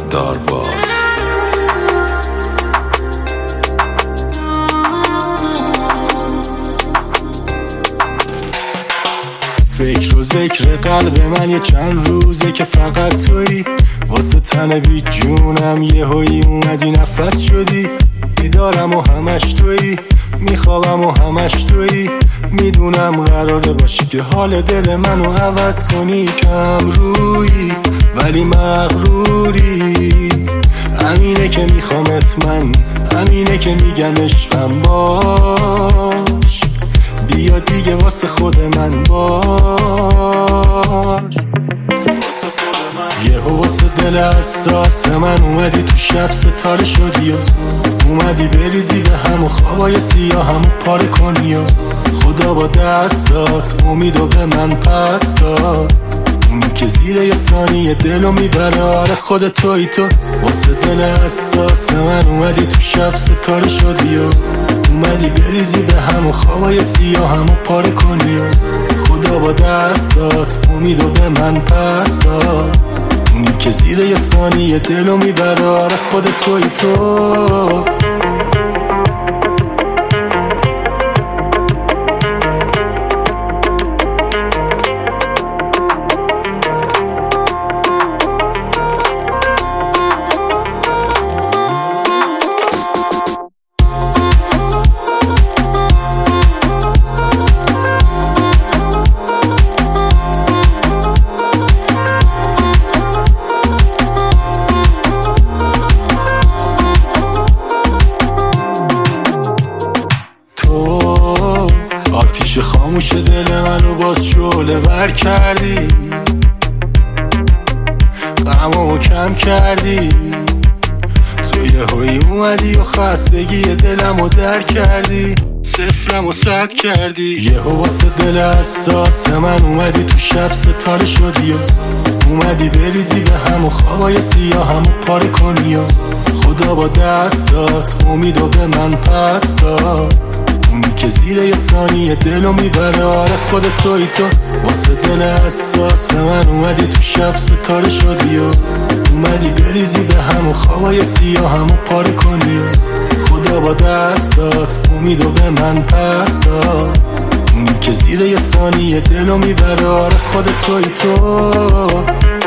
دارباز. فکر و ذکر قلب من یه چند روزه که فقط تویی، واسه تن بی جونم یه هایی اومدی نفس شدی. بیدارم و همش تویی، میخوابم و همش تویی. میدونم قراره باشی که حال دل منو عوض کنی. کم رویی ولی مغروری، همینه که میخوامت من، همینه که میگم عشقم باش. بیا دیگه واسه خود من باش. یه واسه دل اساس من اومدی تو شب ستاره شدی و اومدی بریزی به هم و خوابای سیاه همو پاره کنی و خدا با دستات امیدو به من پس داد. اونی که زیر یه ثانیه دلو میبره، آره خود توی تو. واسه دل اساس من اومدی تو شب ستاره شدی و اومدی بریزی به هم و خوابای سیاه همو پاره کنی و خدا با دستات امیدو به من پس داد. اونی که زیر یه ثانیه دلو میبره، آره خود توی تو. آتیش خاموش دل منو باز شعله ور کردی، غمامو کم کردی. تو یه هایی اومدی و خستگی دلمو در کردی، صفرمو صد کردی. یه واسه دل اساس من اومدی تو شب ستاره شدی و اومدی بریزی به هم و خوابای سیاه همو پاره کنی و خدا با دستات امیدو به من پس داد. اونی که زیر یه ثانیه دلو میبره، آره خود توی تو. واسه دل اساس من اومدی تو شب ستاره شدی و اومدی بریزی به هم و خوابای سیاه همو پاره کنی و خدا با دستات امیدو به من پس داد. اونی که زیر یه ثانیه دلو میبره، آره خود توی تو.